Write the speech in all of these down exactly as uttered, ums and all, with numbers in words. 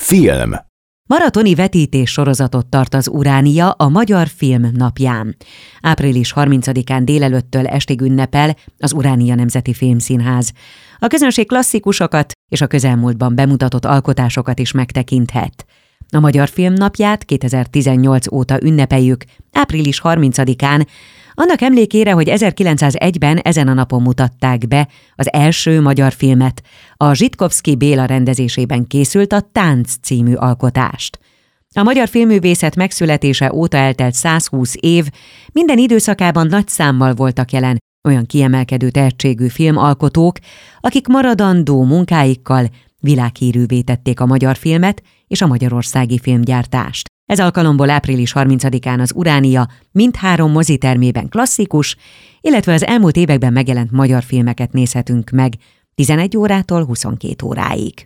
Film. Maratoni vetítés sorozatot tart az Uránia a Magyar Film Napján. április harmincadikán délelőttől estig ünnepel az Uránia Nemzeti Filmszínház. A közönség klasszikusokat és a közelmúltban bemutatott alkotásokat is megtekinthet. A Magyar Film Napját kétezer-tizennyolc óta ünnepeljük, április harmincadikán, annak emlékére, hogy ezerkilencszázegyben ezen a napon mutatták be az első magyar filmet, a Zsitkovszky Béla rendezésében készült a Tánc című alkotást. A magyar filmművészet megszületése óta eltelt százhúsz év, minden időszakában nagy számmal voltak jelen olyan kiemelkedő tehetségű filmalkotók, akik maradandó munkáikkal világhírűvé tették a magyar filmet és a magyarországi filmgyártást. Ez alkalomból április harmincadikán az Uránia mindhárom mozitermében klasszikus, illetve az elmúlt években megjelent magyar filmeket nézhetünk meg tizenegy órától huszonkét óráig.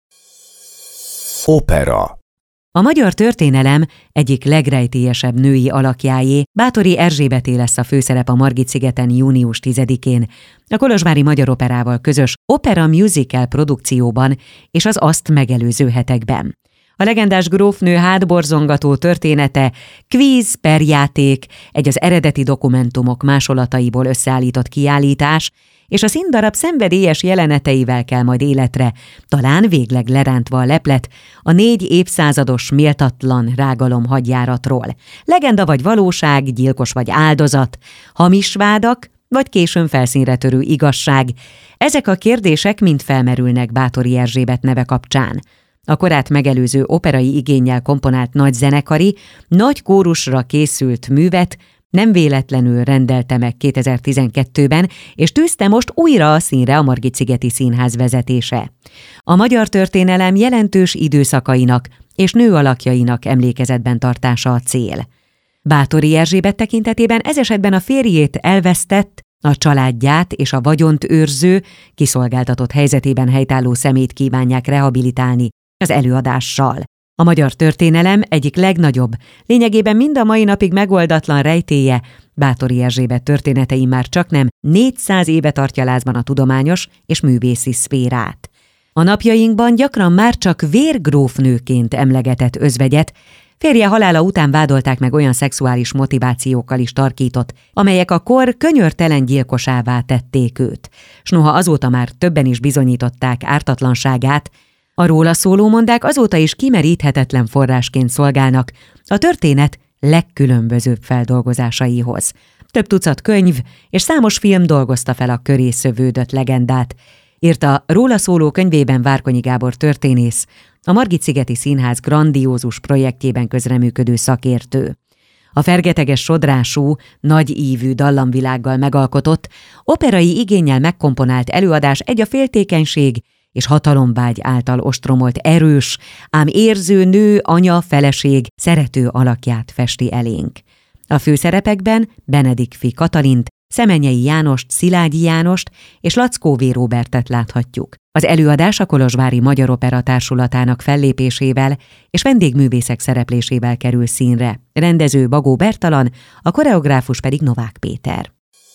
Opera. A magyar történelem egyik legrejtélyesebb női alakjáé, Báthori Erzsébeté lesz a főszerep a Margit-szigeten június tizedikén, a Kolozsvári Magyar Operával közös opera musical produkcióban és az azt megelőző hetekben. A legendás grófnő hátborzongató története kvíz per játék, egy az eredeti dokumentumok másolataiból összeállított kiállítás, és a színdarab szenvedélyes jeleneteivel kell majd életre, talán végleg lerántva a leplet a négy évszázados méltatlan rágalom hadjáratról. Legenda vagy valóság, gyilkos vagy áldozat, hamis vádak, vagy későn felszínre törő igazság. Ezek a kérdések mind felmerülnek Báthori Erzsébet neve kapcsán. A korát megelőző operai igénnyel komponált nagy zenekari, nagy kórusra készült művet nem véletlenül rendelte meg kétezer-tizenkettőben, és tűzte most újra a színre a Margit-szigeti Színház vezetése. A magyar történelem jelentős időszakainak és nőalakjainak emlékezetben tartása a cél. Báthori Erzsébet tekintetében ez esetben a férjét elvesztett, a családját és a vagyont őrző, kiszolgáltatott helyzetében helytálló szemét kívánják rehabilitálni az előadással. A magyar történelem egyik legnagyobb, lényegében mind a mai napig megoldatlan rejtélye, Báthori Erzsébet történetei már csaknem négyszáz éve tartja lázban a tudományos és művészi szférát. A napjainkban gyakran már csak vérgrófnőként emlegetett özvegyet, férje halála után vádolták meg olyan szexuális motivációkkal is tarkított, amelyek a kor könyörtelen gyilkosává tették őt, s noha azóta már többen is bizonyították ártatlanságát, a róla szóló mondák azóta is kimeríthetetlen forrásként szolgálnak a történet legkülönbözőbb feldolgozásaihoz. Több tucat könyv és számos film dolgozta fel a köré szövődött legendát, írta róla szóló könyvében Várkonyi Gábor történész, a Margit-szigeti Színház grandiózus projektjében közreműködő szakértő. A fergeteges sodrású, nagy ívű dallamvilággal megalkotott, operai igénnyel megkomponált előadás egy a féltékenység és hatalomvágy által ostromolt erős, ám érző nő, anya, feleség, szerető alakját festi elénk. A főszerepekben Benedik Fi Katalint, Szemenyei Jánost, Szilágyi Jánost és Lackó V. Róbertet láthatjuk. Az előadás a Kolozsvári Magyar Opera Társulatának fellépésével és vendégművészek szereplésével kerül színre. Rendező Bagó Bertalan, a koreográfus pedig Novák Péter.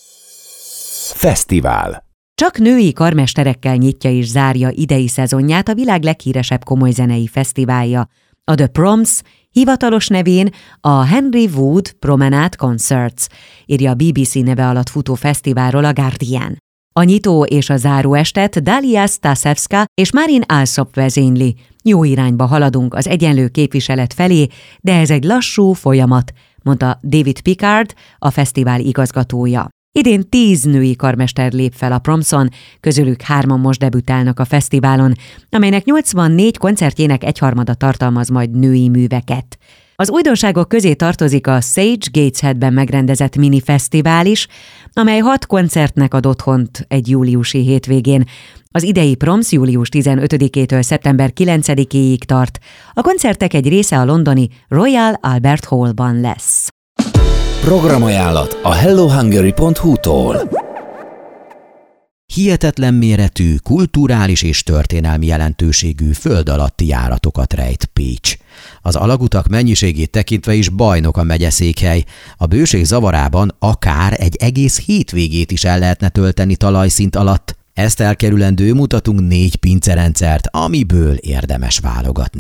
Fesztivál. Csak női karmesterekkel nyitja és zárja idei szezonját a világ leghíresebb komolyzenei fesztiválja, a The Proms, hivatalos nevén a Henry Wood Promenade Concerts, írja a bé bé cé neve alatt futó fesztiválról a Guardian. A nyitó és a záró estet Dalia Stasevska és Marin Alsop vezényli. Jó irányba haladunk az egyenlő képviselet felé, de ez egy lassú folyamat, mondta David Pickard, a fesztivál igazgatója. Idén tíz női karmester lép fel a Promson, közülük hárman most debütálnak a fesztiválon, amelynek nyolcvannégy koncertjének egyharmada tartalmaz majd női műveket. Az újdonságok közé tartozik a Sage Gatesheadben megrendezett mini fesztivál is, amely hat koncertnek ad otthont egy júliusi hétvégén. Az idei Proms július tizenötödikétől szeptember kilencedikéig tart. A koncertek egy része a londoni Royal Albert Hallban lesz. Programajánlat a hello hungary pont hu-tól. Hihetetlen méretű, kulturális és történelmi jelentőségű föld alatti járatokat rejt Pécs. Az alagutak mennyiségét tekintve is bajnok a megyeszékhely. A bőség zavarában akár egy egész hétvégét is el lehetne tölteni talajszint alatt. Ezt elkerülendő mutatunk négy pincerendszert, amiből érdemes válogatni.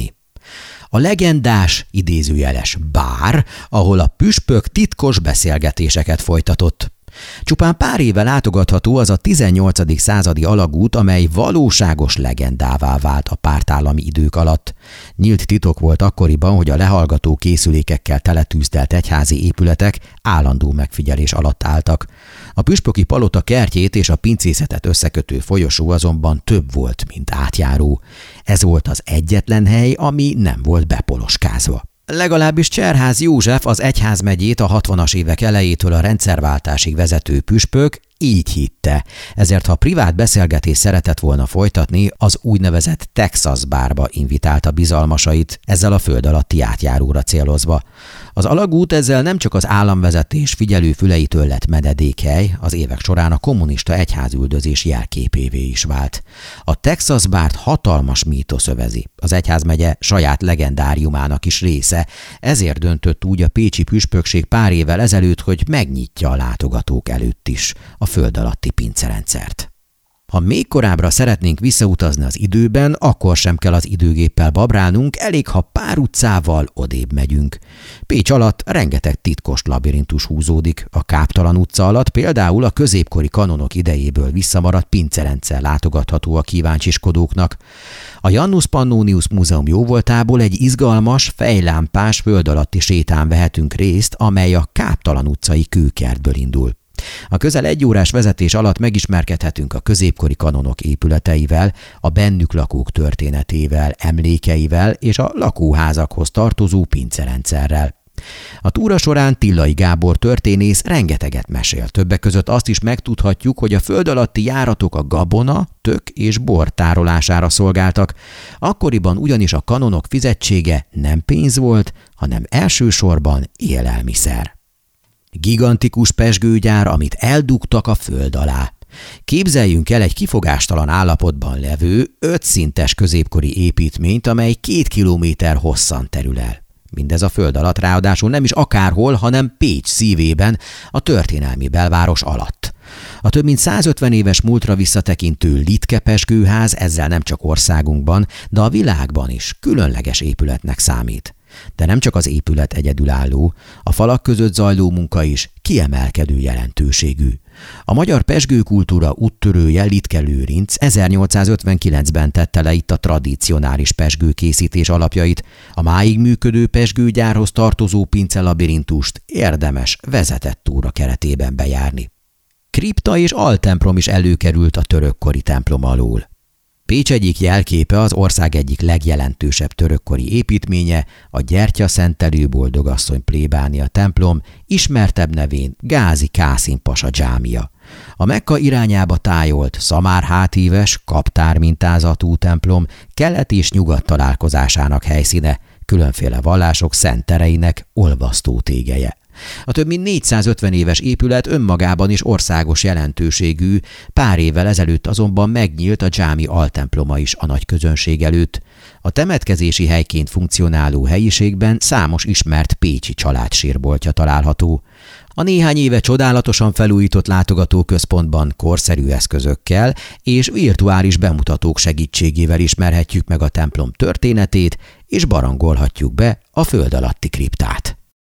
A legendás, idézőjeles bár, ahol a püspök titkos beszélgetéseket folytatott. Csupán pár éve látogatható az a tizennyolcadik századi alagút, amely valóságos legendává vált a pártállami idők alatt. Nyílt titok volt akkoriban, hogy a lehallgató készülékekkel teletűzdelt egyházi épületek állandó megfigyelés alatt álltak. A püspöki palota kertjét és a pincészetet összekötő folyosó azonban több volt, mint átjáró. Ez volt az egyetlen hely, ami nem volt bepoloskázva. Legalábbis Cserház József, az egyházmegyét a hatvanas évek elejétől a rendszerváltásig vezető püspök így hitte. Ezért, ha privát beszélgetést szeretett volna folytatni, az úgynevezett Texas bárba invitálta bizalmasait, ezzel a föld alatti átjáróra célozva. Az alagút ezzel nem csak az államvezetés figyelő füleitől lett menedékhely, az évek során a kommunista egyházüldözés jelképévé is vált. A Texas bárt hatalmas mítosz övezi. Az egyházmegye saját legendáriumának is része, ezért döntött úgy a pécsi püspökség pár évvel ezelőtt, hogy megnyitja a látogatók előtt is a föld alatti pincerendszert. Ha még korábbra szeretnénk visszautazni az időben, akkor sem kell az időgéppel babrálnunk, elég, ha pár utcával odébb megyünk. Pécs alatt rengeteg titkos labirintus húzódik. A Káptalan utca alatt például a középkori kanonok idejéből visszamaradt pincerendszer látogatható a kíváncsiskodóknak. A Janus Pannonius Múzeum jóvoltából egy izgalmas, fejlámpás föld alatti sétán vehetünk részt, amely a Káptalan utcai kőkertből indul. A közel egy órás vezetés alatt megismerkedhetünk a középkori kanonok épületeivel, a bennük lakók történetével, emlékeivel és a lakóházakhoz tartozó pincerendszerrel. A túra során Tillai Gábor történész rengeteget mesél. Többek között azt is megtudhatjuk, hogy a föld alatti járatok a gabona, tök és bor tárolására szolgáltak. Akkoriban ugyanis a kanonok fizetsége nem pénz volt, hanem elsősorban élelmiszer. Gigantikus pezsgőgyár, amit eldugtak a föld alá. Képzeljünk el egy kifogástalan állapotban levő, ötszintes középkori építményt, amely két kilométer hosszan terül el. Mindez a föld alatt, ráadásul nem is akárhol, hanem Pécs szívében, a történelmi belváros alatt. A több mint százötven éves múltra visszatekintő Littke pezsgőház ezzel nem csak országunkban, de a világban is különleges épületnek számít. De nem csak az épület egyedülálló, a falak között zajló munka is kiemelkedő jelentőségű. A magyar pezsgőkultúra úttörője Littke Lőrinc ezernyolcszázötvenkilencben tette le itt a tradicionális pezsgőkészítés alapjait. A máig működő pezsgőgyárhoz tartozó pincelabirintust érdemes vezetett túra keretében bejárni. Kripta és altemplom is előkerült a törökkori templom alól. Pécs egyik jelképe, az ország egyik legjelentősebb törökkori építménye, a gyertyaszentelő boldogasszony plébánia templom, ismertebb nevén Gázi Kászim pasa dzsámia. A Mekka irányába tájolt, szamár-hátíves, kaptár mintázatú templom kelet és nyugat találkozásának helyszíne, különféle vallások szenttereinek olvasztó tégelye. A több mint négyszázötven éves épület önmagában is országos jelentőségű, pár évvel ezelőtt azonban megnyílt a dzsámi altemploma is a nagy közönség előtt. A temetkezési helyként funkcionáló helyiségben számos ismert pécsi család sírboltja található. A néhány éve csodálatosan felújított látogatóközpontban korszerű eszközökkel és virtuális bemutatók segítségével ismerhetjük meg a templom történetét, és barangolhatjuk be a föld alatti kriptát.